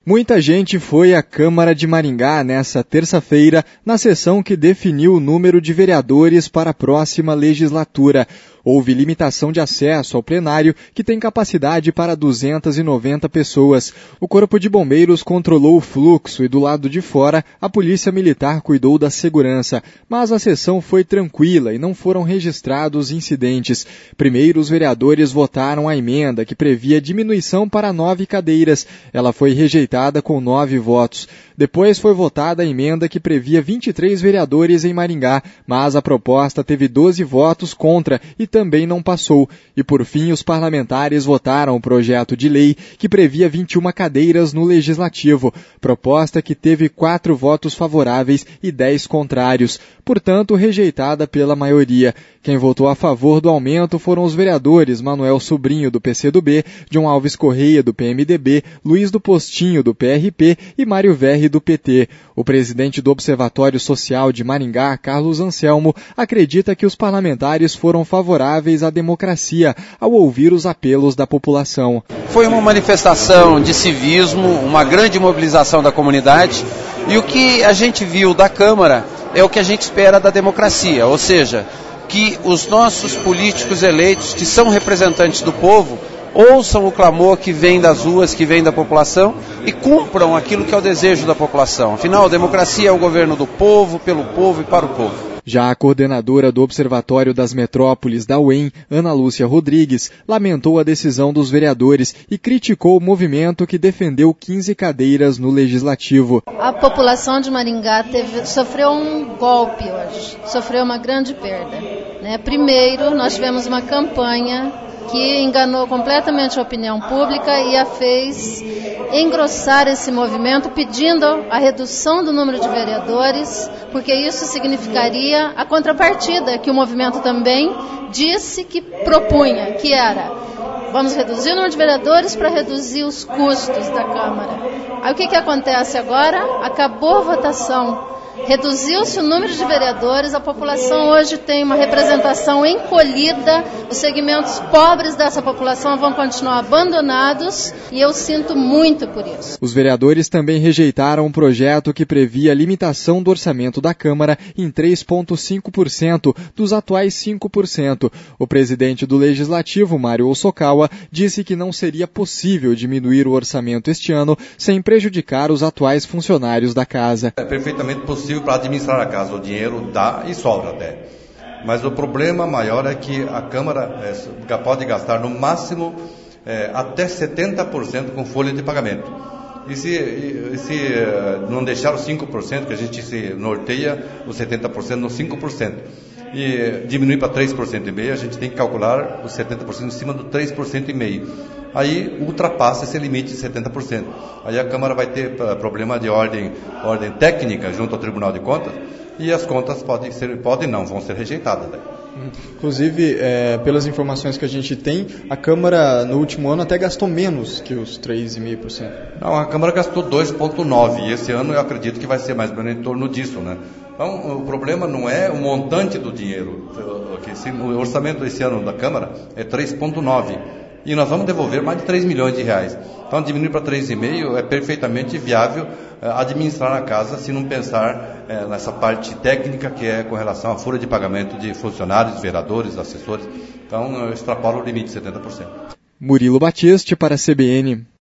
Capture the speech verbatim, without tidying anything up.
Muita gente foi à Câmara de Maringá nesta terça-feira, na sessão que definiu o número de vereadores para a próxima legislatura. Houve limitação de acesso ao plenário, que tem capacidade para duzentas e noventa pessoas. O Corpo de Bombeiros controlou o fluxo e do lado de fora, a Polícia Militar cuidou da segurança. Mas a sessão foi tranquila e não foram registrados incidentes. Primeiro, os vereadores votaram a emenda, que previa diminuição para nove cadeiras. Ela foi rejeitada com nove votos. Depois foi votada a emenda que previa vinte e três vereadores em Maringá, mas a proposta teve doze votos contra e também não passou. E por fim, os parlamentares votaram o projeto de lei que previa vinte e uma cadeiras no Legislativo, proposta que teve quatro votos favoráveis e dez contrários, portanto rejeitada pela maioria. Quem votou a favor do aumento foram os vereadores Manuel Sobrinho, do P C do B, John Alves Correia, do P M D B, Luiz do Postinho, do P R P e Mário Verri, do P T. O presidente do Observatório Social de Maringá, Carlos Anselmo, acredita que os parlamentares foram favoráveis à democracia ao ouvir os apelos da população. Foi uma manifestação de civismo, uma grande mobilização da comunidade, e o que a gente viu da Câmara é o que a gente espera da democracia, ou seja, que os nossos políticos eleitos, que são representantes do povo, ouçam o clamor que vem das ruas, que vem da população e cumpram aquilo que é o desejo da população. Afinal, a democracia é o governo do povo, pelo povo e para o povo. Já a coordenadora do Observatório das Metrópoles da U E M, Ana Lúcia Rodrigues, lamentou a decisão dos vereadores e criticou o movimento que defendeu quinze cadeiras no Legislativo. A população de Maringá teve, sofreu um golpe hoje, sofreu uma grande perda. Né? Primeiro, nós tivemos uma campanha que enganou completamente a opinião pública e a fez engrossar esse movimento, pedindo a redução do número de vereadores, porque isso significaria a contrapartida que o movimento também disse que propunha, que era: vamos reduzir o número de vereadores para reduzir os custos da Câmara. Aí o que, que acontece agora? Acabou a votação. Reduziu-se o número de vereadores, a população hoje tem uma representação encolhida, os segmentos pobres dessa população vão continuar abandonados e eu sinto muito por isso. Os vereadores também rejeitaram um projeto que previa a limitação do orçamento da Câmara em três vírgula cinco por cento dos atuais cinco por cento. O presidente do Legislativo, Mário Osokawa, disse que não seria possível diminuir o orçamento este ano sem prejudicar os atuais funcionários da casa. É perfeitamente possível para administrar a casa, o dinheiro dá e sobra até. Mas o problema maior é que a Câmara é, pode gastar no máximo é, até setenta por cento com folha de pagamento. E se, e, se uh, não deixar os cinco por cento, que a gente se norteia os setenta por cento no cinco por cento, e diminuir para três por cento e meio, a gente tem que calcular os setenta por cento em cima do três por cento e meio. Aí ultrapassa esse limite de setenta por cento. Aí a Câmara vai ter uh, problema de ordem, ordem técnica junto ao Tribunal de Contas, e as contas podem ser, podem não, vão ser rejeitadas. Né? Inclusive, é, pelas informações que a gente tem, a Câmara no último ano até gastou menos que os três vírgula cinco por cento. Não, a Câmara gastou dois vírgula nove por cento, e esse ano eu acredito que vai ser mais ou menos em torno disso, né? Então, o problema não é o montante do dinheiro. O orçamento desse ano da Câmara é três vírgula nove por cento. E nós vamos devolver mais de três milhões de reais. Então, diminuir para três vírgula cinco por cento é perfeitamente viável eh, administrar a casa se não pensar eh, nessa parte técnica que é com relação à folha de pagamento de funcionários, vereadores, assessores. Então, extrapola o limite de setenta por cento. Murilo Batiste para a C B N.